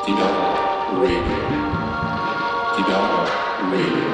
Tibet Radio. Tibet Radio.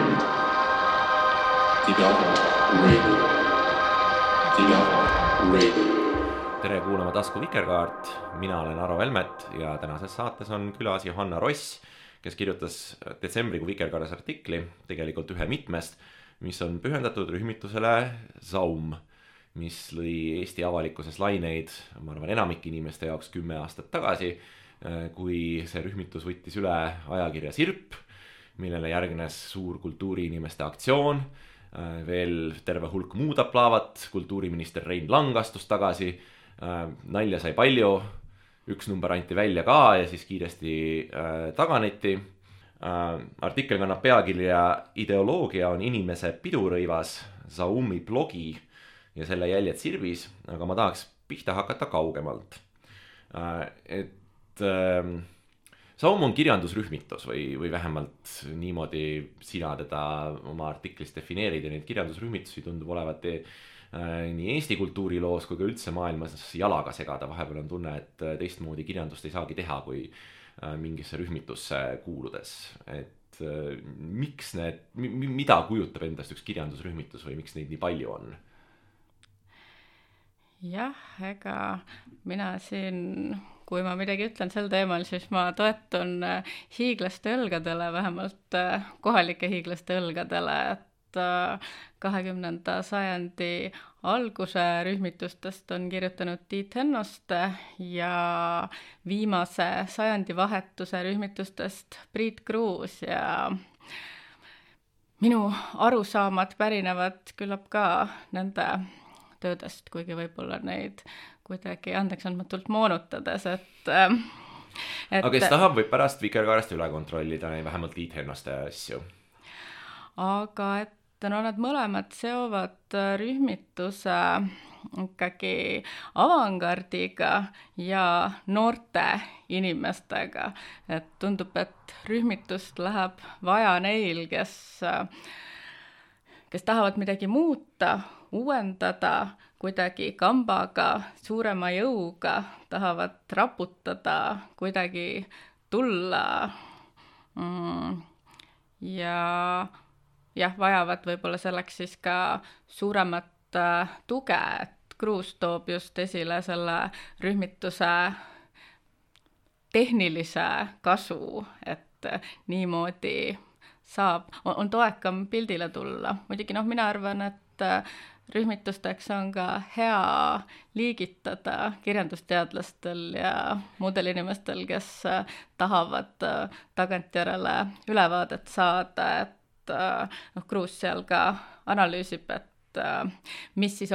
Tibet Radio. Tibet Radio. Tere kuulama Tasku Vikerkaart, mina olen Aro Velmet ja tänases saates on külas Johanna Ross, kes kirjutas detsembrikuu Vikerkaares artikli, tegelikult ühe mitmest, mis on pühendatud rühmitusele Zaum, mis lõi Eesti avalikkuses laineid, ma arvan, enamik inimeste jaoks 10 aastat tagasi, kui see rühmitus võttis üle ajakirja Sirp, millele järgnes suur kultuuriinimeste aktsioon, veel terve hulk muud aplaavat, kultuuriminister Rein Lang astus tagasi, nalja sai palju, üks number anti välja ka ja siis kiiresti taganeti. Artikkel kannab pealkirja Ideoloogia on inimese pidurõivas, Zaumi blogi ja selle jäljed Sirbis, aga ma tahaks pihta hakata kaugemalt. Zaum on kirjandusrühmitus või vähemalt niimoodi sina teda oma artiklis defineerid ja neid kirjandusrühmitusi tundub olevat nii Eesti kultuuriloos kui ka üldse maailmas jalaga segada. Vahepeal on tunne, et teistmoodi kirjandust ei saagi teha kui mingisse rühmitusse kuuludes. Et miks mida kujutab endast üks kirjandusrühmitus või miks neid nii palju on? Jah, ega mina siin, kui ma midagi ütlen sel teemal, siis ma toetun hiiglaste õlgadele, vähemalt kohalike hiiglaste õlgadele, et 20. sajandi alguse rühmitustest on kirjutanud Tiit Hennoste ja viimase sajandivahetuse rühmitustest Priit Kruus ja minu arusaamad pärinevad küllap ka nende töödest, kuigi võib-olla neid kuidagi andeksandmatult moonutades, aga kes tahab, võib pärast Vikerkaarest üle kontrollida, vähemalt Tiit Hennoste asju. Aga nad mõlemad seovad rühmituse ikkagi avangardiga ja noorte inimestega. Et tundub, et rühmitust läheb vaja neil, kes tahavad midagi muuta, uuendada, kuidagi kambaga, suurema jõuga, tahavad raputada, kuidagi tulla ja vajavad võib-olla selleks siis ka suuremat tuge, et Kruus toob just esile selle rühmituse tehnilise kasu, et niimoodi on toekam pildile tulla. Muidugi mina arvan, et rühmitusteks on ka hea liigitada kirjandusteadlastel ja muudel inimestel, kes tahavad tagantjärele ülevaadet saada, et Kruus seal ka analüüsib, et mis siis,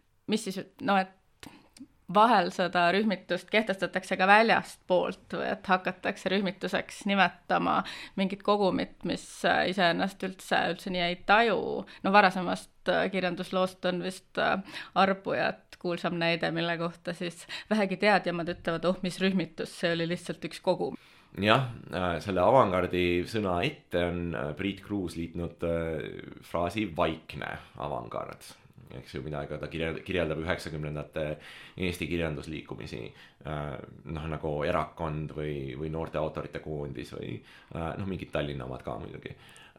et vahel seda rühmitust kehtestatakse ka väljast poolt või et hakatakse rühmituseks nimetama mingit kogumit, mis iseennast üldse nii ei taju. Varasemast kirjandusloost on vist Arbujat kuulsam näide, mille kohta siis vähegi teadjamad ütlevad, mis rühmitus, see oli lihtsalt üks kogum. Jah, selle avangardi sõna ette on Priit Kruus liitnud fraasi vaikne avangard. Eks ju, mida ta kirjeldab 90ndate Eesti kirjandusliikumisi, nagu Erakond või noorte autorite koondis või mingid Tallinna omad ka muidugi.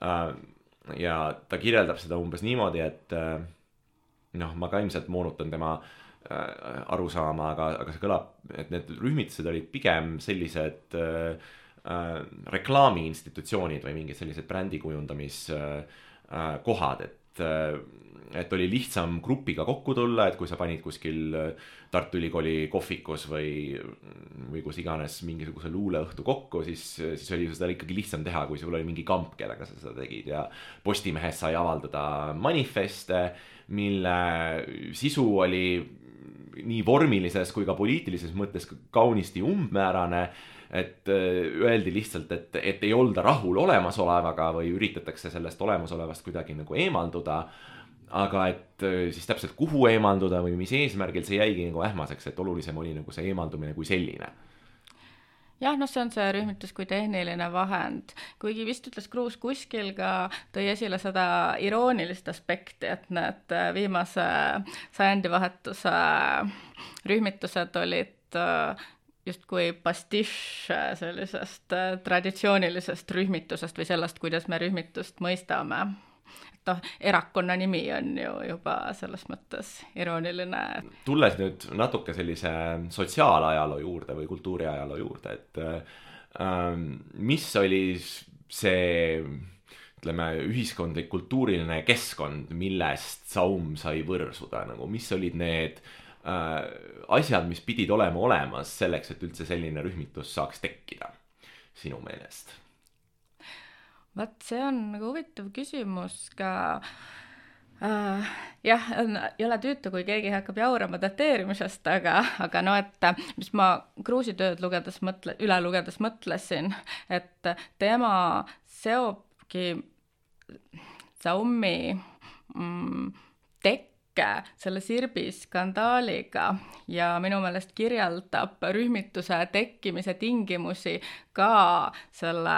Ja ta kirjeldab seda umbes niimoodi, et ma ka ilmselt moonutan tema arusaama, aga see kõlab, et need rühmitused olid pigem sellised reklaamiinstitutsioonid või mingid sellised brändikujundamiskohad, et oli lihtsam grupiga kokku tulla, et kui sa panid kuskil Tartu Ülikooli kohvikus või kus iganes mingisuguse luuleõhtu kokku, siis oli seda ikkagi lihtsam teha, kui sul oli mingi kamp, kellega sa seda tegid ja Postimehes sai avaldada manifeste, mille sisu oli nii vormilises kui ka poliitilises mõttes kaunisti umbmäärane, et öeldi lihtsalt, et ei olda rahul olemasolevaga või üritatakse sellest olemasolevast kuidagi nagu eemalduda, aga et siis täpselt kuhu eemalduda või mis eesmärgil, see jäigi nagu ähmaseks, et olulisem oli nagu see eemaldumine kui selline. Jah, see on see rühmitus kui tehniline vahend, kuigi vist ütles Kruus kuskil ka tõi esile seda iroonilist aspekti, et need viimase sajandivahetuse rühmitused olid justkui pastišš sellisest traditsioonilisest rühmitusest või sellest, kuidas me rühmitust mõistame. Erakonna nimi on ju juba selles mõttes irooniline. Tulles nüüd natuke sellise sotsiaalajaloo juurde või kultuuriajaloo juurde, et mis oli see, ütleme, ühiskondlik kultuuriline keskkond, millest Saum sai võrsuda, nagu mis olid need asjad, mis pidid olema olemas selleks, et üldse selline rühmitus saaks tekkida sinu meelest? Vaat see on nagu huvitav küsimus ka. Jah, ei ole tüütu, kui keegi hakkab jaurama dateerimisest, aga no, et mis ma Kruusi tööd üle lugedes mõtlesin, et tema seobki Saumi tekke selle Sirbi skandaaliga ja minu meelest kirjeldab rühmituse tekkimise tingimusi ka selle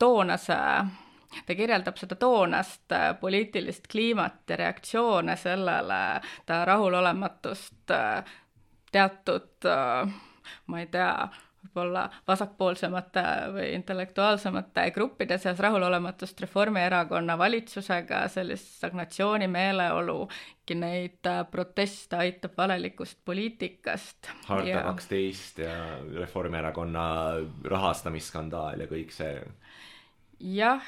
ta kirjeldab seda toonast poliitilist kliimat ja reaktsioone sellele, ta rahulolematust teatud, ma ei tea, võib-olla vasakpoolsemate või intellektuaalsemate gruppide seas rahulolematust Reformierakonna valitsusega, sellist stagnatsiooni meeleolu, neid proteste aitab valelikust poliitikast. Harta 12 ja Reformierakonna rahastamisskandaal ja kõik see. Jah,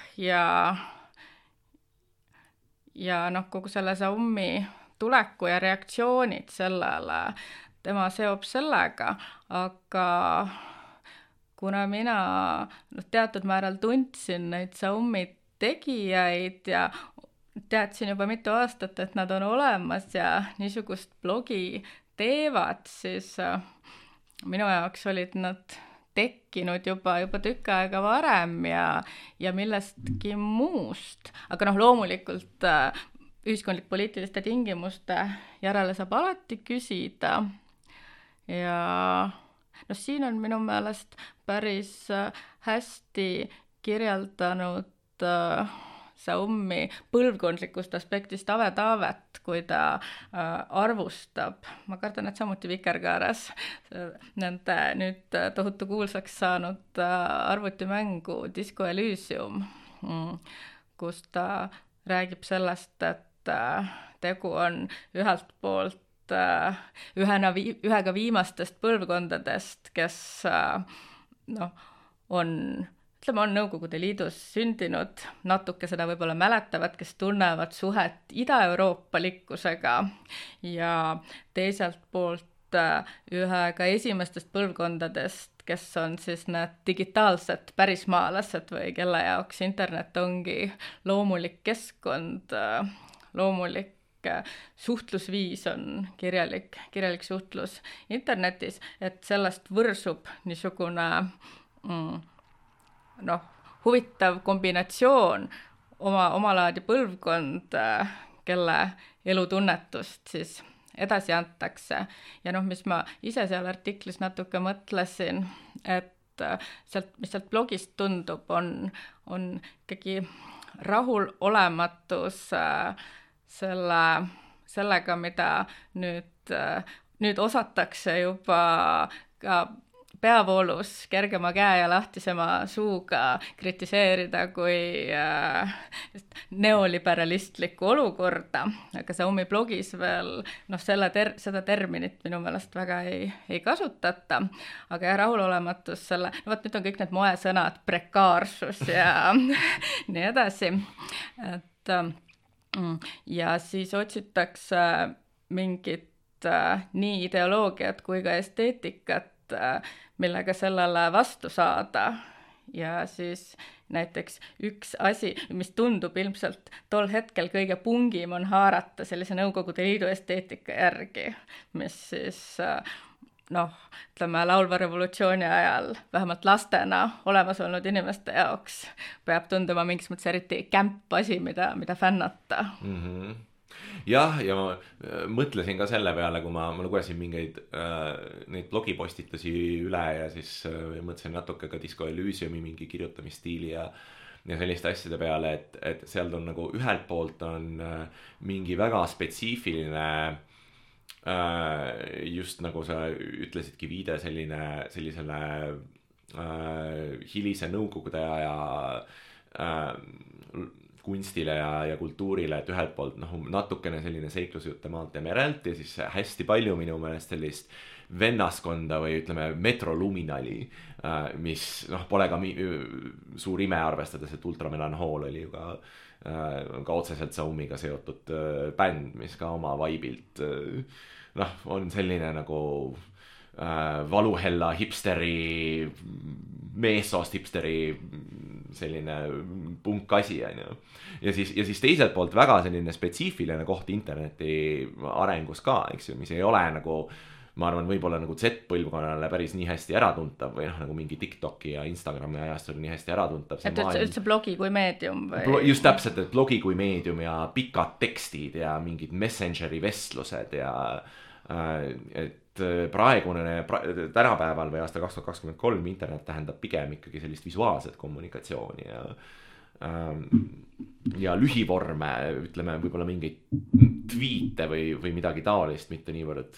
ja kogu selle Saumi tuleku ja reaktsioonid sellele, tema seob sellega, aga kuna mina teatud määral tundsin neid Saumi tegijaid ja teadsin juba mitu aastat, et nad on olemas ja niisugust blogi teevad, siis minu jaoks olid nad tekkinud juba tükk aega varem ja millestki muust. Aga loomulikult ühiskondlik-poliitiliste tingimuste järele saab alati küsida. Ja siin on minu meelest päris hästi kirjeldanud Saumi põlvkondlikust aspektist Ave Taavet, kui ta arvustab. Ma kardan, et samuti Vikerkaares nende nüüd tohutu kuulsaks saanud arvutimängu Disco Elysium, kus ta räägib sellest, et tegu on ühelt poolt ühega viimastest põlvkondadest, kes on Nõukogude Liidus sündinud, natuke seda võib-olla mäletavad, kes tunnevad suhet ida-euroopalikkusega ja teiselt poolt ühega esimestest põlvkondadest, kes on siis need digitaalsed pärismaalased või kelle jaoks internet ongi loomulik keskkond, loomulik suhtlusviis on kirjalik suhtlus internetis, et sellest võrsub niisugune huvitav kombinatsioon omalaadi põlvkond, kelle elutunnetust siis edasi antakse. Ja mis ma ise seal artiklis natuke mõtlesin, et mis sealt blogist tundub, on ikkagi rahulolematus sellega, mida nüüd osatakse juba ka peavoolus kergema käe ja lahtisema suuga kritiseerida kui neoliberalistlikku olukorda, aga Saumi blogis veel seda terminit minu meelest väga ei kasutata, aga rahulolematus nüüd on kõik need moesõnad, prekaarsus ja nii edasi, et ja siis otsitakse mingit nii ideoloogiat kui ka esteetikat, millega sellele vastu saada. Ja siis näiteks üks asi, mis tundub ilmselt tol hetkel kõige pungim, on haarata sellise Nõukogude Liidu esteetika järgi, mis siis laulva revolutsiooni ajal vähemalt lastena olemas olnud inimeste jaoks peab tunduma mingis mõttes eriti kämp asi, mida fännata. Mm-hmm. Jah, ja ma mõtlesin ka selle peale, kui ma lugesin mingeid neid blogipostitusi üle ja siis mõtlesin natuke ka Disco Elysiumi mingi kirjutamisstiili ja selliste asjade peale, et seal on nagu ühelt poolt on mingi väga spetsiifiline just nagu sa ütlesidki, viide sellisele hilise nõukogude aja kunstile ja kultuurile, et ühelt poolt natukene selline seiklusjutte maalt ja merelt ja siis hästi palju minu meelest sellist vennaskonda või ütleme metroluminali, mis pole ka suur ime, arvestades, et Ultramelanhool oli ju ka otseselt Saumiga seotud bänd, mis ka oma vaibilt on selline nagu valuhella hipsteri, meessoost hipsteri selline punkasi, on ju. Ja siis teiselt poolt väga selline spetsiifiline koht interneti arengus ka, eks ju, mis ei ole nagu, ma arvan, võib-olla nagu Z-põlvkonnale päris nii hästi äratuntav või nagu mingi TikToki ja Instagrami ajastul nii hästi äratuntav. Et üldse blogi kui meedium või? Just täpselt, et blogi kui meedium ja pikad tekstid ja mingid Messengeri vestlused ja et tänapäeval või aastal 2023 internet tähendab pigem ikkagi sellist visuaalset kommunikatsiooni ja lühivorme, ütleme võib-olla mingeid tweete või midagi taolist, mitte niivõrd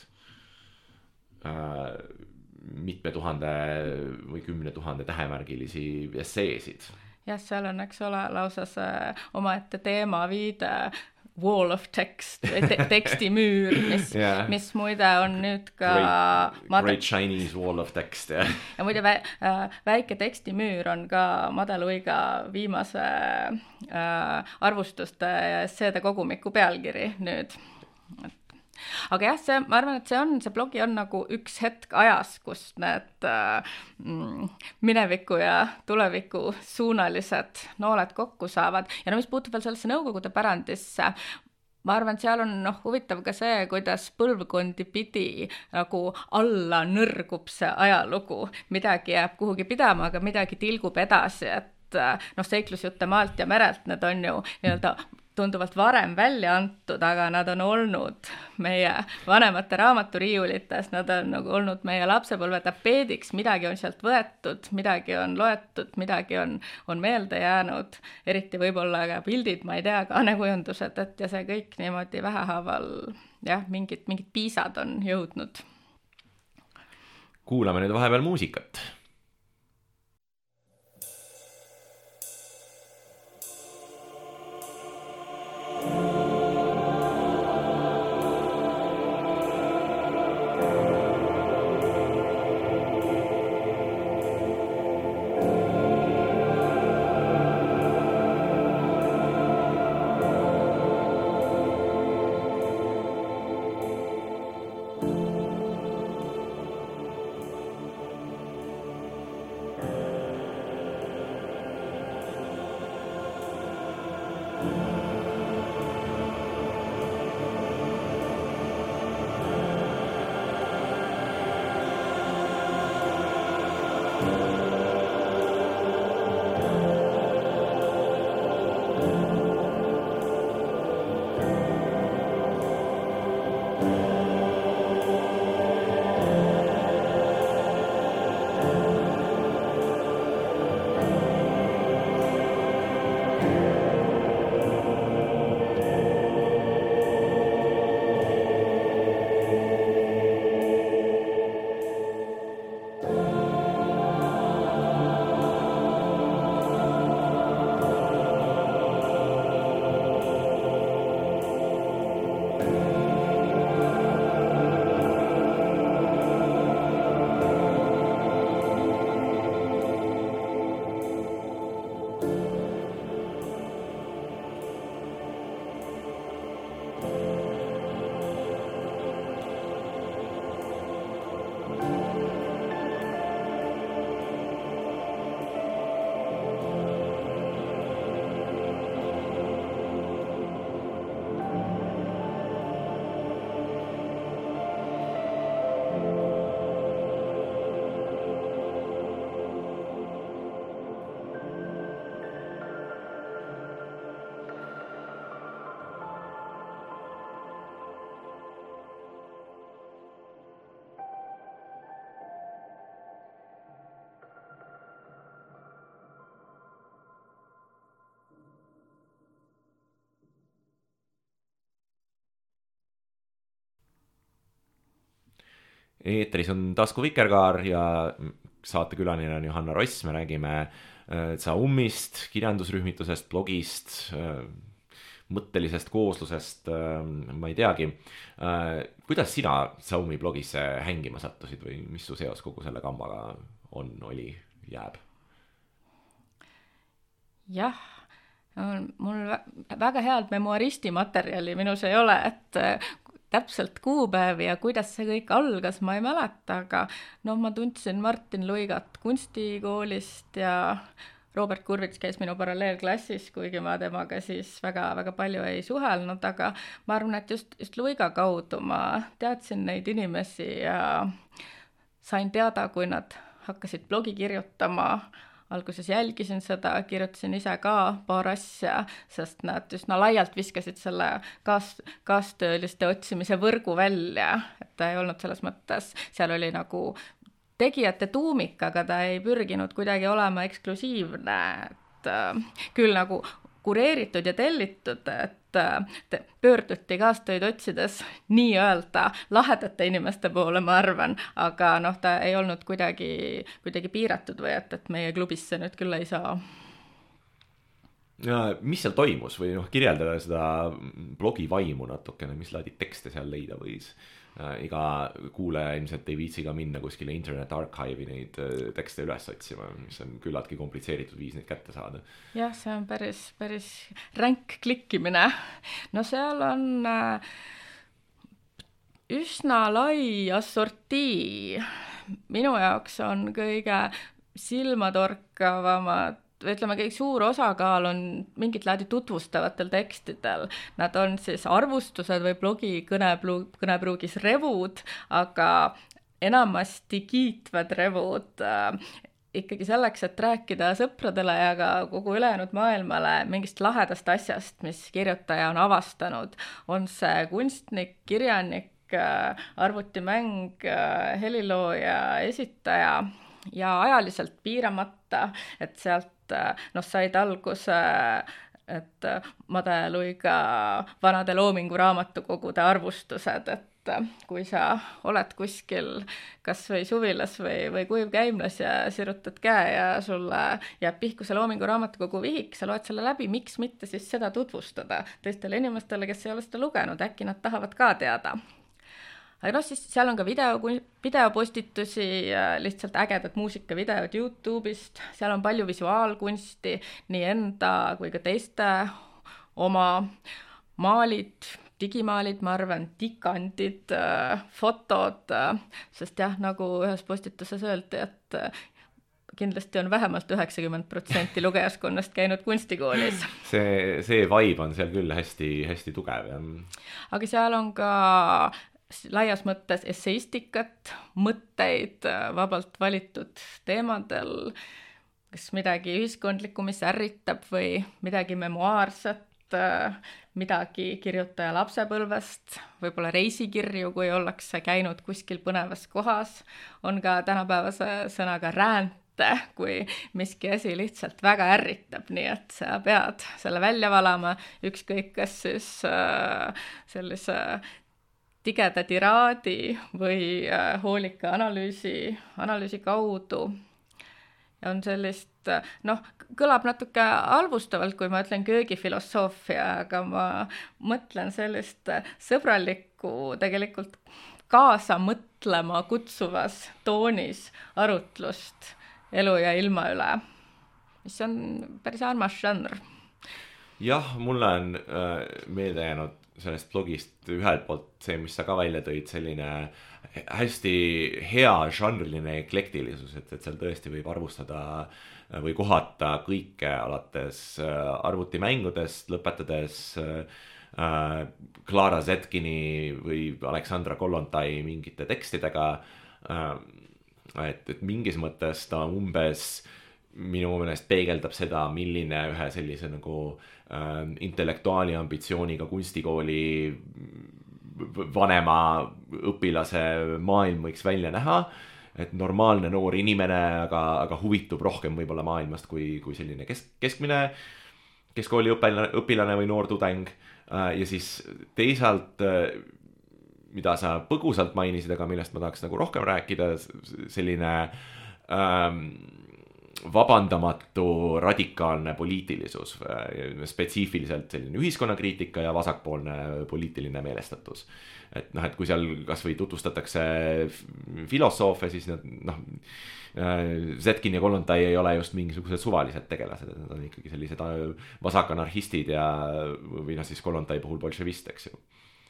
mitme tuhande või 10 000 tähemärgilisi esseesid. Jah, seal on, eks ole, lausa see omaette teema viide wall of text, tekstimüür, mis muide on nüüd ka Great Chinese wall of text, jah. Ja muide väike tekstimüür on ka Made Luiga viimase arvustuste ja esseede kogumiku pealkiri nüüd. Aga jah, ma arvan, et see blogi on nagu üks hetk ajas, kus need mineviku ja tuleviku suunalised nooled kokku saavad. Ja mis puutub veel sellesse nõukogude pärandisse, ma arvan, et seal on huvitav ka see, kuidas põlvkondi pidi nagu alla nõrgub see ajalugu. Midagi jääb kuhugi pidama, aga midagi tilgub edasi, et seiklusjutte maalt ja merelt, need on ju nii-öelda tunduvalt varem välja antud, aga nad on olnud meie vanemate raamaturiiulites, nad on nagu olnud meie lapsepõlve tapeediks, midagi on sealt võetud, midagi on loetud, midagi on meelde jäänud, eriti võib-olla ka pildid, ma ei tea, kaanekujundused, et ja see kõik niimoodi vähehaaval, jah, mingid piisad on jõudnud. Kuulame nüüd vahepeal muusikat. eetris on Tasku Vikerkaar ja saatekülaline on Johanna Ross, me räägime Tsaumist, kirjandusrühmitusest, blogist, mõttelisest kooslusest, ma ei teagi. Kuidas sina Tsaumi blogisse hängima sattusid või mis su seos kogu selle kambaga on, oli, jääb? Jah, mul väga head memuaristi materjali minus ei ole, et täpselt kuupäevi ja kuidas see kõik algas, ma ei mäleta, aga ma tundsin Martin Luigat kunstikoolist ja Robert Kurvits käis minu paralleelklassis, kuigi ma temaga siis väga palju ei suhelnud, aga ma arvan, et just Luiga kaudu ma teadsin neid inimesi ja sain teada, kui nad hakkasid blogi kirjutama. Alguses jälgisin seda, kirjutasin ise ka paar asja, sest nad üsna laialt viskasid selle kaastööliste otsimise võrgu välja, et ta ei olnud selles mõttes, seal oli nagu tegijate tuumik, aga ta ei pürginud kuidagi olema eksklusiivne, et küll nagu kureeritud ja tellitud, et pöörduti kaastööd otsides nii-öelda lahedate inimeste poole, ma arvan, aga ta ei olnud kuidagi piiratud või et meie klubisse nüüd küll ei saa. Ja mis seal toimus või kirjeldada seda blogi vaimu natukene, mis laadi tekste seal leida võis? Iga kuulaja ilmselt ei viitsi ka minna kuskile Internet Archive'i neid tekste üles otsima, mis on küllaltki komplitseeritud viis neid kätte saada. Jah, see on päris ränk klikkimine. Seal on üsna lai assortii. Minu jaoks on kõige silmatorkavamad, ütleme, kõik suur osakaal on mingit laadi tutvustavatel tekstidel. Nad on siis arvustused või blogi kõnepruugis revud, aga enamasti kiitvad revud ikkagi selleks, et rääkida sõpradele ja ka kogu ülejäänud maailmale mingist lahedast asjast, mis kirjutaja on avastanud. On see kunstnik, kirjanik, arvutimäng, helilooja, esitaja ja ajaliselt piiramata, et sealt said alguse, et Made Luiga vanade Loomingu raamatukogude arvustused, et kui sa oled kuskil kas või suvilas või kuivkäimlas ja sirutad käe ja sulle jääb pihku see Loomingu raamatukogu vihik, sa loed selle läbi, miks mitte siis seda tutvustada teistele inimestele, kes ei ole seda lugenud, äkki nad tahavad ka teada. Aga siis seal on ka videopostitusi, lihtsalt ägedad muusikavideod YouTube'ist, seal on palju visuaalkunsti, nii enda kui ka teiste oma maalid, digimaalid, ma arvan, tikandid, fotod, sest jah, nagu ühes postituses öeldi, et kindlasti on vähemalt 90% lugejaskonnast käinud kunstikoolis. See vibe on seal küll hästi tugev. Aga seal on ka laias mõttes esseistikat, mõtteid vabalt valitud teemadel, kas midagi ühiskondlikku, mis ärritab või midagi memuaarset, midagi kirjutaja lapsepõlvest, võib-olla reisikirju, kui ollakse käinud kuskil põnevas kohas, on ka tänapäevase sõnaga räänte, kui miski asi lihtsalt väga ärritab, nii et sa pead selle välja valama, ükskõik kas siis sellise tigeda tiraadi või hoolika analüüsi kaudu. Ja on sellist, kõlab natuke halvustavalt, kui ma ütlen köögifilosoofia, aga ma mõtlen sellist sõbralikku, tegelikult kaasa mõtlema kutsuvas toonis arutlust elu ja ilma üle, mis on päris armas žanr. Jah, mulle on meelde jäänud sellest blogist ühelt poolt see, mis sa ka välja tõid, selline hästi hea žanriline eklektilisus, et seal tõesti võib arvustada või kohata kõike alates arvutimängudest, lõpetades Clara Zetkini või Aleksandra Kollontai mingite tekstidega, et mingis mõttes ta umbes minu meelest peegeldab seda, milline ühe sellise nagu intellektuaali ambitsiooniga kunstikooli vanema õpilase maailm võiks välja näha, et normaalne noor inimene, aga huvitub rohkem võib-olla maailmast kui selline keskmine keskkooli õpilane või noor tudeng. Ja siis teisalt mida sa põgusalt mainisid, aga millest ma tahaks nagu rohkem rääkida, selline vabandamatu radikaalne poliitilisus, spetsiifiliselt selline ühiskonnakriitika ja vasakpoolne poliitiline meelestatus. Et noh, et kui seal kas või tutvustatakse filosoofe, siis noh, Zetkin ja Kollontai ei ole just mingisugused suvalised tegelased, et nad on ikkagi sellised vasakanarhistid ja või noh, siis Kollontai puhul bolševist, eks ju.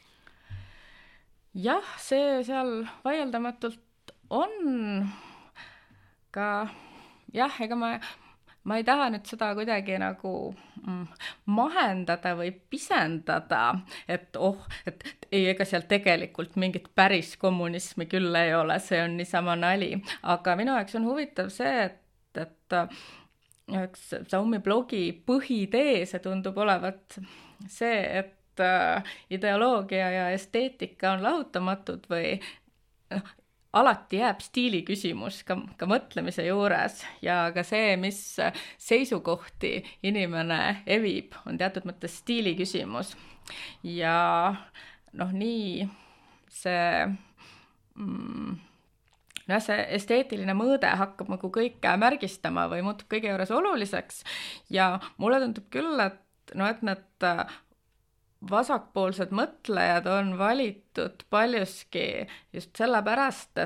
Jah, see seal vaieldamatult on ka, jah, ega ma ei taha nüüd seda kuidagi nagu mahendada või pisendada, et et ei, ega seal tegelikult mingit päris kommunismi küll ei ole, see on niisama nali. Aga minu jaoks on huvitav see, et üks Zaumi blogi põhitee, see tundub olevat see, et ideoloogia ja esteetika on lahutamatud või alati jääb stiili küsimus ka mõtlemise juures ja ka see, mis seisukohti inimene evib, on teatud mõttes stiili küsimus. Ja noh, nii see see esteetiline mõõde hakkab nagu kõike märgistama või muutub kõige juures oluliseks ja mulle tundub küll, et need vasakpoolsed mõtlejad on valitud paljuski just sellepärast,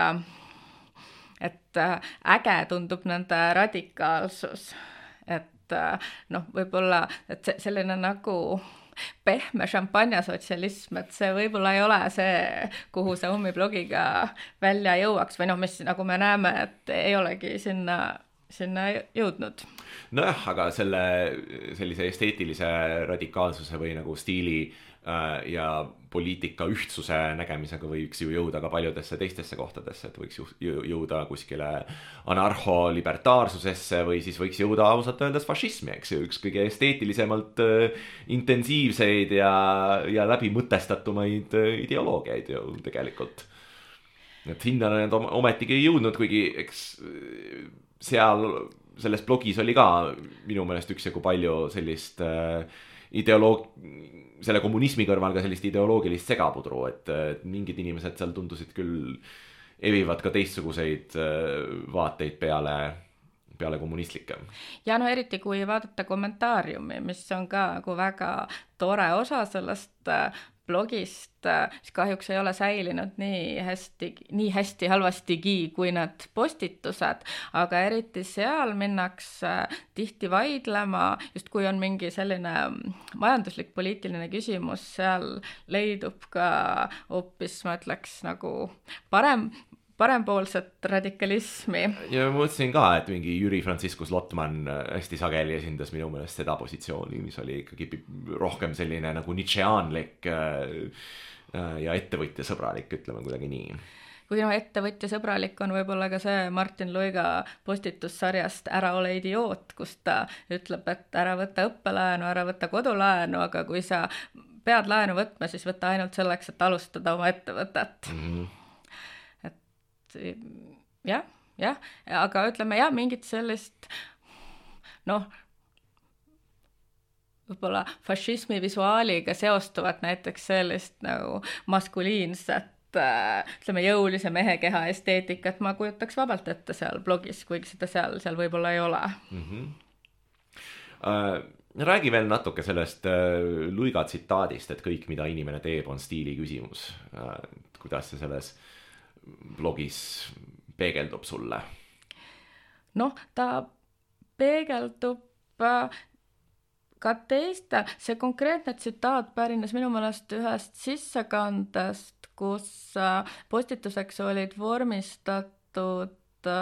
et äge tundub nende radikaalsus. Et võib-olla et selline nagu pehme šampanjasotsialism, et see võib-olla ei ole see, kuhu Zaumi blogiga välja jõuaks või mis nagu me näeme, et ei olegi sinna jõudnud. Nojah, aga sellise esteetilise radikaalsuse või nagu stiili ja poliitika ühtsuse nägemisega võiks ju jõuda ka paljudesse teistesse kohtadesse, et võiks jõuda kuskile anarcho-libertaarsusesse või siis võiks jõuda ausalt öeldes fašismi, eks ju, üks kõige esteetilisemalt intensiivseid ja läbimõtestatumaid ideoloogiaid ju tegelikult. Et hinda need ometigi ei jõudnud, kuigi eks seal selles blogis oli ka minu meelest üksjagu palju sellist selle kommunismi kõrval ka sellist ideoloogilist segapudru, et mingid inimesed seal tundusid küll evivad ka teistsuguseid vaateid peale kommunistlikke. Ja eriti kui vaadata kommentaariumi, mis on ka nagu väga tore osa sellest blogist, siis kahjuks ei ole säilinud nii hästi halvastigi kui need postitused, aga eriti seal minnakse tihti vaidlema, just kui on mingi selline majanduslik poliitiline küsimus, seal leidub ka hoopis, ma ütleks, nagu parempoolset radikalismi. Ja ma mõtlesin ka, et mingi Jüri Franciscus Lotman hästi sageli esindas minu meelest seda positsiooni, mis oli ikkagi rohkem selline nagu nitšeaanlik ja ettevõtjasõbralik, ütleme kuidagi nii. Kui ettevõtjasõbralik on võib-olla ka see Martin Luiga postitussarjast Ära ole idioot, kus ta ütleb, et ära võtta õppelaenu, ära võtta kodulaenu, aga kui sa pead laenu võtma, siis võtta ainult selleks, et alustada oma ettevõtet. Jah, aga ütleme mingit sellist võib-olla fašismi visuaaliga seostuvat näiteks sellist nagu maskuliinset, ütleme jõulise mehekeha esteetikat ma kujutaks vabalt ette seal blogis, kuigi seda seal võib-olla ei ole. Räägi veel natuke sellest Luiga tsitaadist, et kõik, mida inimene teeb, on stiili küsimus. Kuidas see selles blogis peegeldub sulle? Ta peegeldub ka teiste. See konkreetne tsitaat pärines minu meelest ühest sissekandest, kus postituseks olid vormistatud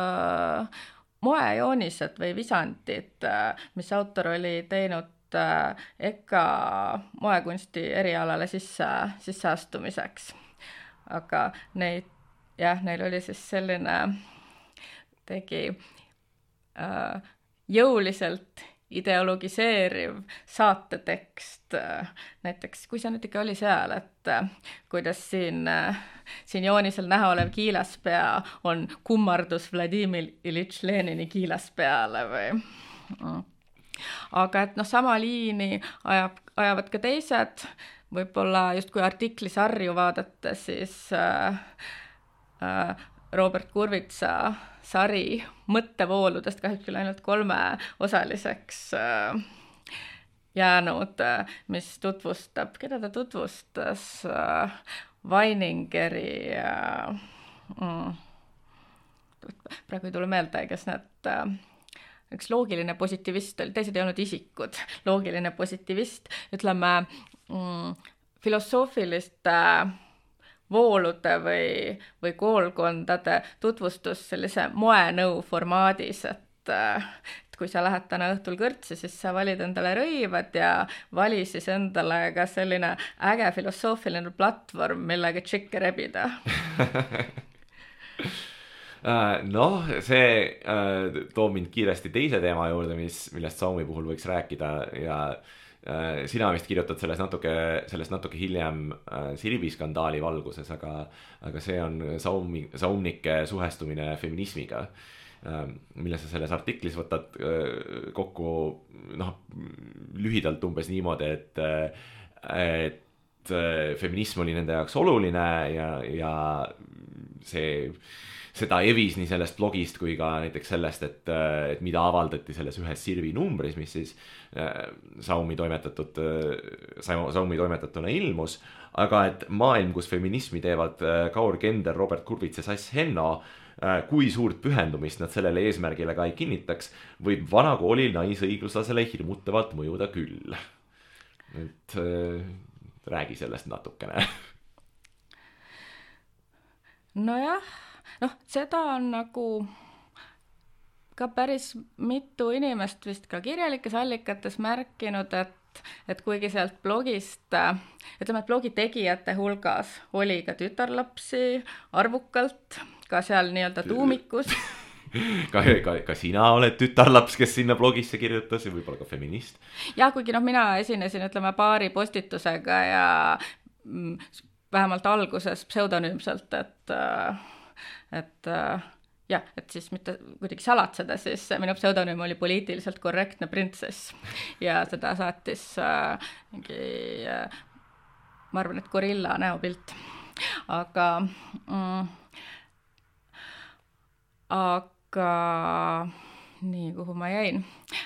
moejoonised või visandid, mis autor oli teinud EKA moekunsti erialale sisseastumiseks. Aga neil oli siis selline jõuliselt ideologiseeriv saatetekst. Näiteks, kui see nüüd ikka oli seal, et kuidas siin joonisel näha olev kiilaspea on kummardus Vladimir Ilitš Lenini kiilaspeale või. Aga et sama liini ajavad ka teised võib-olla justkui artiklisarju vaadates, siis Robert Kurvitsa sari mõttevooludest kahjuks küll ainult 3-osaliseks jäänud, mis tutvustab, keda ta tutvustas, Weiningeri praegu ei tule meelde, kes need üks loogiline positivist oli, teised ei olnud isikud, loogiline positivist, ütleme filosoofiliste voolude või koolkondade tutvustus sellise moenõu formaadis, et kui sa lähed täna õhtul kõrtsi, siis sa valid endale rõivad ja vali siis endale ka selline äge filosoofiline platvorm, millega tšikke rebida. Noh, see toob mind kiiresti teise teema juurde, millest Zaumi puhul võiks rääkida ja sina vist kirjutad sellest natuke hiljem Sirbi skandaali valguses, aga see on zaumnike suhestumine feminismiga, mille sa selles artiklis võtad kokku lühidalt umbes niimoodi, et feminism oli nende jaoks oluline ja seda evis nii sellest blogist kui ka näiteks sellest, et mida avaldati selles ühes Sirbi numbris, mis siis Zaumi toimetatuna ilmus, aga et maailm, kus feminismi teevad Kaur Kender, Robert Kurvits ja Sass Henno, kui suurt pühendumist nad sellele eesmärgile ka ei kinnitaks, võib vanakooli naisõigluslasele hirmutavalt mõjuda küll. Et räägi sellest natukene. Nojah, seda on nagu ka päris mitu inimest vist ka kirjalikes allikates märkinud, et kuigi sealt blogist, ütleme, et blogi tegijate hulgas oli ka tütarlapsi arvukalt, ka seal nii-öelda tuumikus. Ka sina oled tütarlaps, kes sinna blogisse kirjutas ja võib-olla ka feminist. Ja kuigi mina esinesin, ütleme, paari postitusega ja vähemalt alguses pseudonüümselt, et siis mitte kuidagi salatseda, siis minu pseudonüüm oli poliitiliselt korrektne printsess ja seda saatis mingi, ma arvan, et gorilla näopilt. Aga nii, kuhu ma jäin,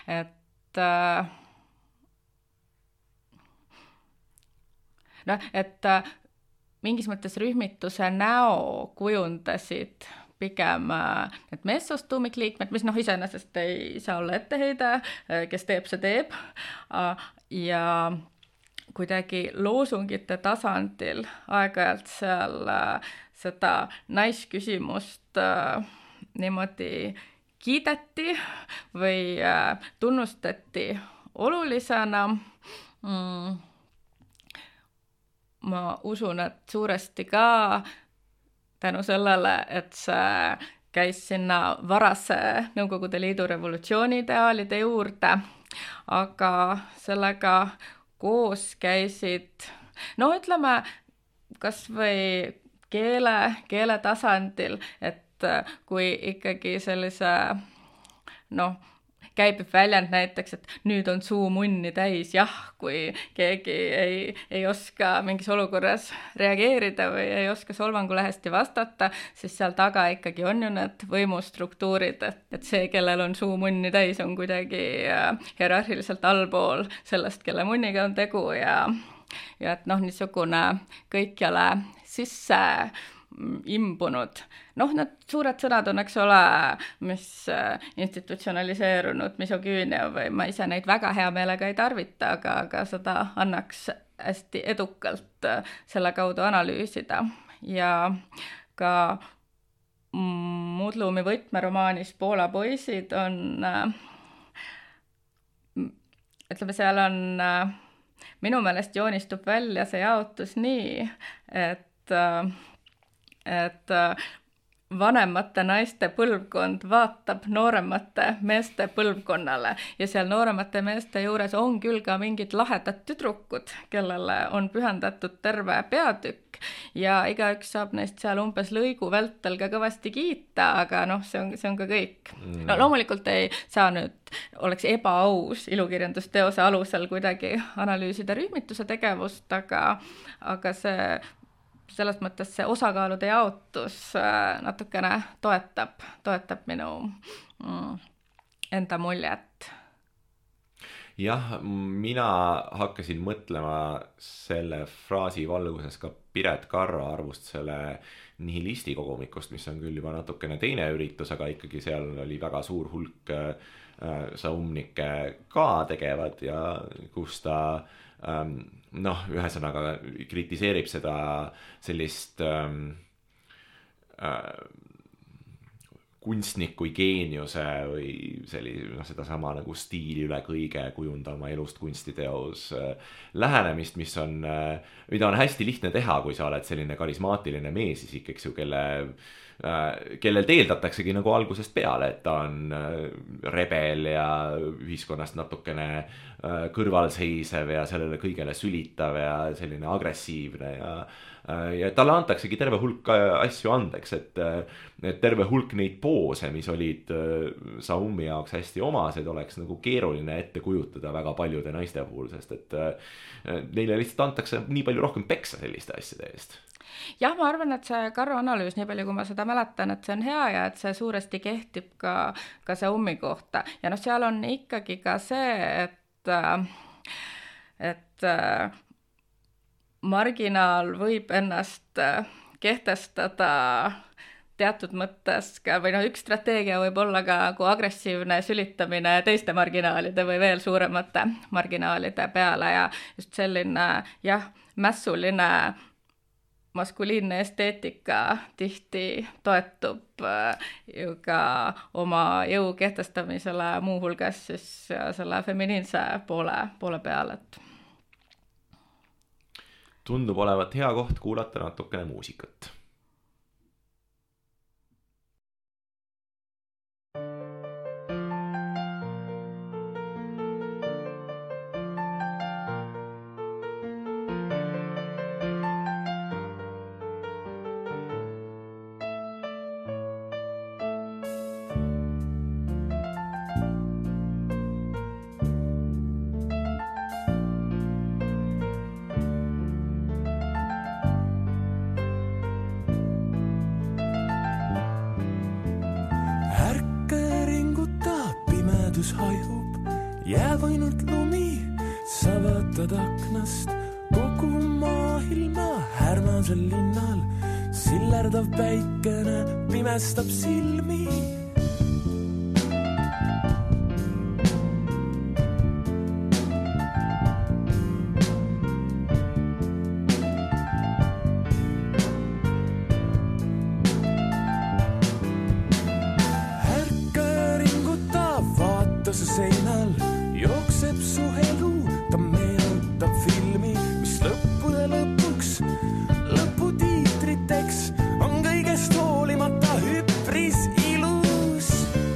et mingis mõttes rühmituse näo kujundasid pigem need meessoost tuumikliikmed, mis iseenesest ei saa olla etteheide, kes teeb, see teeb. Ja kuidagi loosungite tasandil aeg-ajalt seal seda naisküsimust niimoodi kiideti või tunnustati olulisena. Ma usun, et suuresti ka tänu sellele, et see käis sinna varase Nõukogude Liidu revolutsiooni ideaalide juurde, aga sellega koos käisid, ütleme, kas või keele tasandil, et kui ikkagi sellise, käib väljend näiteks, et nüüd on suu munni täis, kui keegi ei oska mingis olukorras reageerida või ei oska solvangule hästi vastata, siis seal taga ikkagi on ju need võimustruktuurid, et see, kellel on suu munni täis, on kuidagi hierarhiliselt allpool sellest, kelle munniga on tegu ja et niisugune kõikjale sisse imbunud. Need suured sõnad on, eks ole, mis institutsionaliseerunud misogüünia või ma ise neid väga hea meelega ei tarvita, aga seda annaks hästi edukalt selle kaudu analüüsida. Ja ka Mudlumi võtmeromaanis Poola poisid on, ütleme, seal on minu meelest joonistub välja see jaotus nii, et vanemate naiste põlvkond vaatab nooremate meeste põlvkonnale ja seal nooremate meeste juures on küll ka mingid lahedad tüdrukud, kellele on pühendatud terve peatükk ja igaüks saab neist seal umbes lõigu vältel ka kõvasti kiita, aga see on ka kõik. Loomulikult ei saa nüüd oleks ebaaus ilukirjandusteose alusel kuidagi analüüsida rühmituse tegevust, aga selles mõttes see osakaalude jaotus natukene toetab minu enda muljet. Jah, mina hakkasin mõtlema selle fraasi valguses ka Piret Karro arvust selle nihilisti kogumikust, mis on küll juba natukene teine üritus, aga ikkagi seal oli väga suur hulk saumnikke ka tegevad ja kus ta ühesõnaga kritiseerib seda sellist kunstniku geeniuse või seda sama nagu stiili üle kõige kujundama elust kunstiteos lähenemist, mida on hästi lihtne teha, kui sa oled selline karismaatiline meesisik, eks ju, kellel eeldataksegi nagu algusest peale, et ta on rebel ja ühiskonnast natukene kõrvalseisev ja sellele kõigele sülitav ja selline agressiivne ja talle antaksegi terve hulk asju andeks, et terve hulk neid poose, mis olid Saumi jaoks hästi omased, oleks nagu keeruline ette kujutada väga paljude naiste puhul, sest et neile lihtsalt antakse nii palju rohkem peksa selliste asjade eest. Jah, ma arvan, et see Karro analüüs, nii palju kui ma seda mäletan, et see on hea ja et see suuresti kehtib ka Saumi kohta. Ja seal on ikkagi ka see, et marginaal võib ennast kehtestada teatud mõttes ka, või üks strateegia võib olla ka kui agressiivne sülitamine teiste marginaalide või veel suuremate marginaalide peale ja just selline, mässuline maskuliinne esteetika tihti toetub ju ka oma jõu kehtestamisele muuhulgas siis selle feminiinse poole peal, Tundub olevat hea koht kuulata natukene muusikat. Hajub, jääb ainult lumi, sa vaatad aknast kogu maailma härmasel linnal, sillerdav päikene pimestab silmi. Seinal jookseb su elu, ta meenutab filmi, mis lõppude lõpuks, lõputiitriteks on kõigest hoolimata hüpris ilus.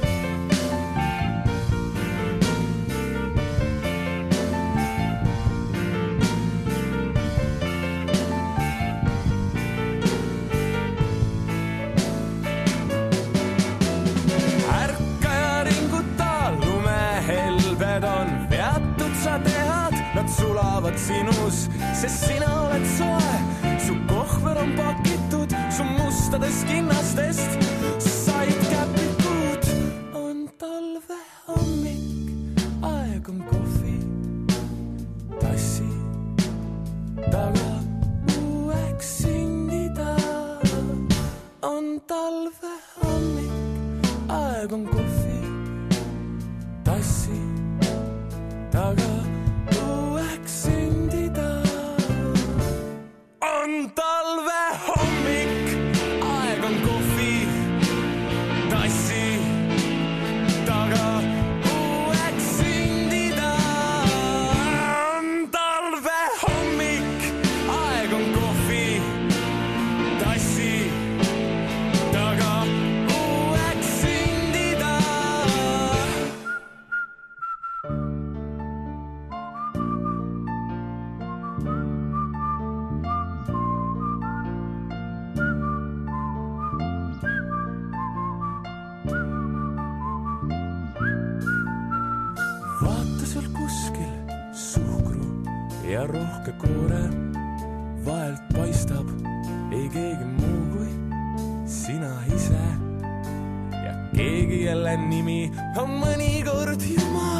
Nad sulavad sinus, sest sina oled soe, su kohver on pakitud, su mustadest kinnastest said käpikud. On talve hommik, aeg on kohvi, tassi taga uueks sündida. On talve hommik, aeg on kohvi, tassi taga sündida. On talve hommik, aeg on kohvi, tassi taga uueks sündida. ja rohke koore vahelt paistab ei keegi muu kui sina ise. Ja keegi jälle nimi on mõnikord jumal.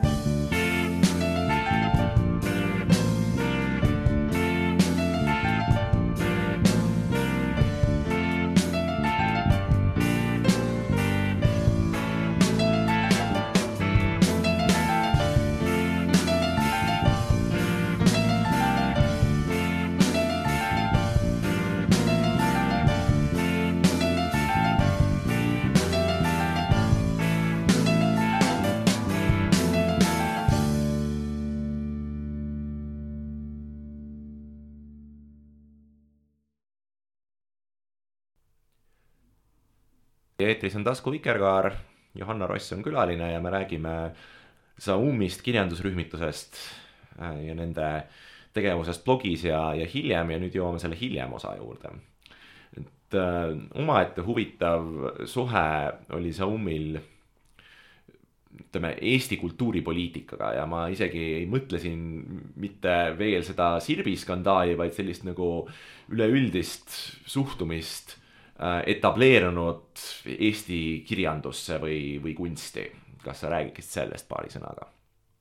Eetris on Tasku Vikerkaar, Johanna Ross on külaline ja me räägime Zaumist kirjandusrühmitusest ja nende tegevusest blogis ja hiljem ja nüüd jõuame selle hiljem osa juurde. Et omaette huvitav suhe oli Zaumil ütleme, Eesti kultuuripoliitikaga ja ma isegi mõtlesin mitte veel seda Sirbi skandaali, vaid sellist nagu üleüldist suhtumist etableerunud Eesti kirjandusse või kunsti. Kas sa räägiksid sellest paari sõnaga?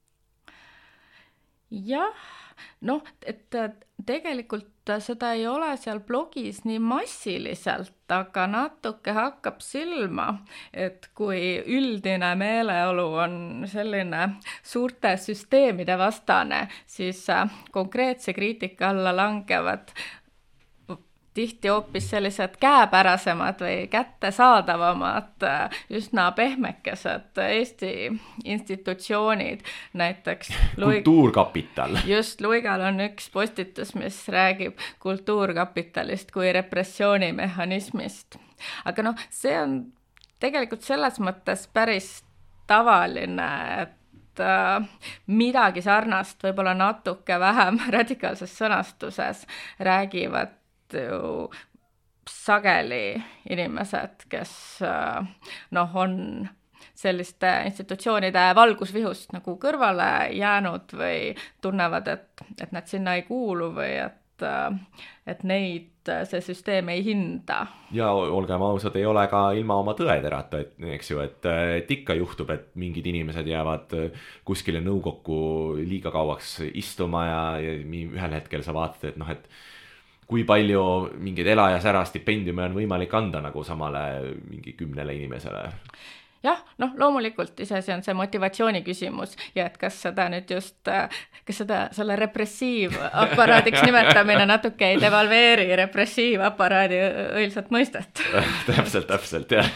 Jah, noh, et tegelikult seda ei ole seal blogis nii massiliselt, aga natuke hakkab silma, et kui üldine meeleolu on selline suurte süsteemide vastane, siis konkreetse kriitika alla langevad tihti hoopis sellised käepärasemad või kättesaadavamad, üsna pehmekesed Eesti institutsioonid, näiteks Kultuurkapital. Just, Luigal on üks postitus, mis räägib kultuurkapitalist kui repressioonimehhanismist. Aga noh, see on tegelikult selles mõttes päris tavaline, et midagi sarnast, võib-olla natuke vähem radikaalses sõnastuses räägivad ju sageli inimesed, kes on selliste institutsioonide valgusvihust nagu kõrvale jäänud või tunnevad, et nad sinna ei kuulu või et neid see süsteem ei hinda. Ja olgem ausad, ei ole ka ilma oma tõederata, eks ju, et ikka juhtub, et mingid inimesed jäävad kuskile nõukokku liiga kauaks istuma ja ühel hetkel sa vaatad, et et kui palju mingeid ela- ja sära stipendiume on võimalik anda nagu samale mingi 10 inimesele. Jah, loomulikult iseasi on see motivatsiooni küsimus ja et kas seda nüüd just, kas seda selle repressiivaparaadiks nimetamine natuke ei devalveeri repressiivaparaadi õilsat mõistet. Täpselt, jah.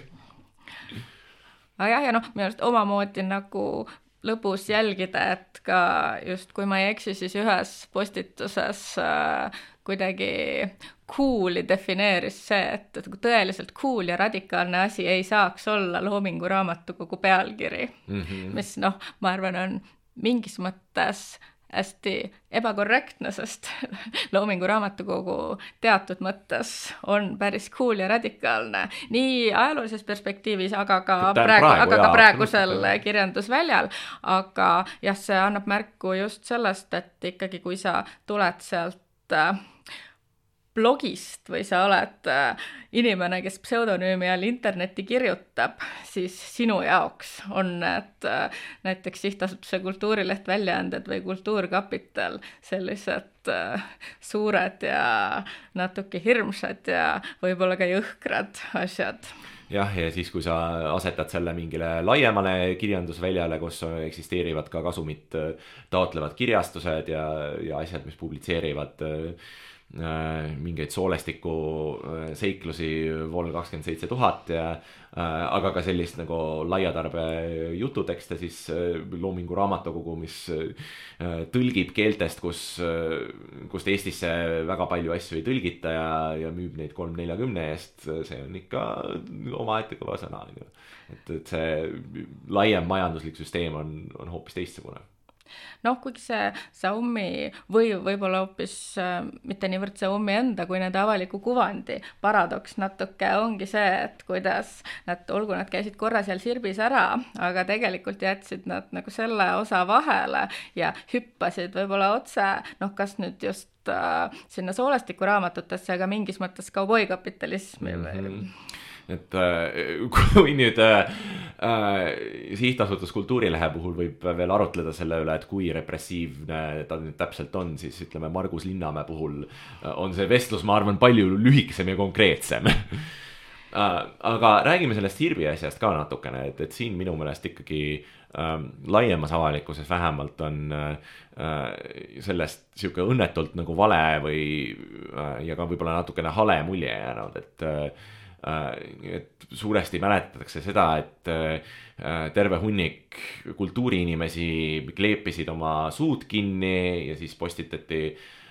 Aga jah, ja minu arust omamoodi nagu lõbus jälgida, et ka just kui ma ei eksi, siis ühes postituses kuidagi cool'i defineeris see, et tõeliselt cool ja radikaalne asi ei saaks olla Loomingu raamatukogu pealkiri, mis ma arvan on mingis mõttes hästi ebakorrektne, sest Loomingu raamatukogu teatud mõttes on päris cool ja radikaalne nii ajaloolises perspektiivis, aga ka praegusel kirjandusväljal. Aga jah, see annab märku just sellest, et ikkagi kui sa tuled sealt blogist või sa oled inimene, kes pseudonüümi all internetti kirjutab, siis sinu jaoks on need näiteks Sihtasutuse Kultuurileht väljaanded või Kultuurkapital sellised suured ja natuke hirmsad ja võib-olla ka jõhkrad asjad. Jah, ja siis kui sa asetad selle mingile laiemale kirjandusväljale, kus eksisteerivad ka kasumit taotlevad kirjastused ja asjad, mis publitseerivad mingeid soolestiku seiklusi Vol 27 000 aga ka sellist nagu laiatarbe jututekste, siis Loomingu raamatukogu, mis tõlgib keeltest, kust Eestisse väga palju asju ei tõlgita ja müüb neid 340 eest, see on ikka omaette kõva sõna. Et see laiem majanduslik süsteem on hoopis teistsugune. noh, kuigi see Xiaomi või võib-olla hoopis mitte niivõrd Xiaomi enda kui nende avaliku kuvandi paradoks natuke ongi see, et kuidas nad, olgu nad käisid korra seal Sirbis ära, aga tegelikult jätsid nad nagu selle osa vahele ja hüppasid võib-olla otse, noh, kas nüüd just sinna soolestikuraamatutesse, aga mingis mõttes kauboikapitalismi või et kui nüüd sihtasutus Kultuurilehe puhul võib veel arutleda selle üle, et kui repressiivne ta nüüd täpselt on, siis ütleme Margus Linnamäe puhul on see vestlus, ma arvan, palju lühikesem ja konkreetsem. Aga räägime sellest Sirbi asjast ka natukene, et siin minu meelest ikkagi laiemas avalikkuses vähemalt on sellest siuke õnnetult nagu vale või ja ka võib-olla natukene hale mulje jäänud, et suuresti mäletatakse seda, et terve hunnik kultuuriinimesi kleepisid oma suud kinni ja siis postitati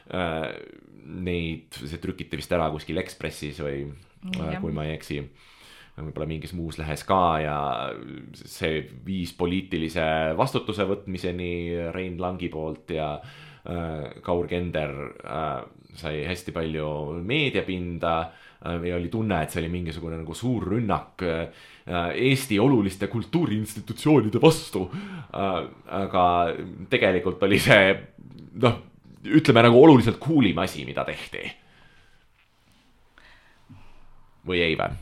neid, see trükiti vist ära kuskil Ekspressis või kui ma ei eksi, võib-olla mingis muus lehes ka ja see viis poliitilise vastutuse võtmiseni Rein Langi poolt ja Kaur Kender sai hästi palju meediapinda ja oli tunne, et see oli mingisugune nagu suur rünnak Eesti oluliste kultuuriinstitutsioonide vastu. Aga tegelikult oli see, noh, ütleme nagu oluliselt kuulim asi, mida tehti. Või ei või?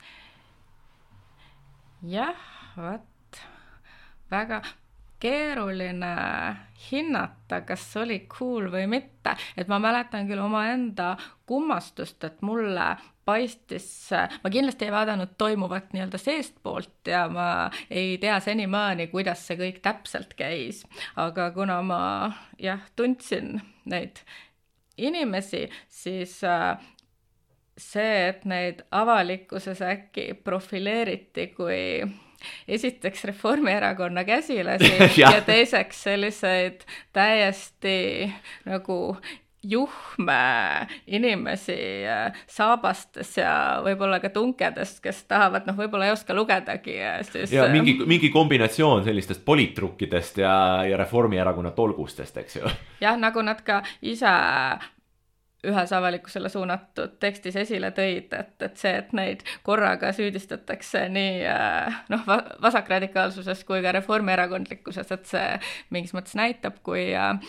Jah, võt, väga keeruline hinnata, kas oli cool või mitte, et ma mäletan küll oma enda kummastust, et mulle paistis, ma kindlasti ei vaadanud toimuvat nii-öelda seestpoolt ja ma ei tea senimaani, kuidas see kõik täpselt käis, aga kuna ma tundsin neid inimesi, siis see, et neid avalikkuses äkki profileeriti kui esiteks Reformierakonna käsilasi ja teiseks selliseid täiesti nagu juhme inimesi saabastes ja võib-olla ka tunkedest, kes tahavad, noh, võib-olla ei oska lugedagi. Siis, ja mingi kombinatsioon sellistest poliitrukkidest ja Reformierakonna tolgustest, eks ju. Jah, nagu nad ka ise ühes avalikkusele suunatud tekstis esile tõid, et see, et neid korraga süüdistatakse nii vasakradikaalsuses kui ka reformierakondlikkuses, et see mingis mõttes näitab, kui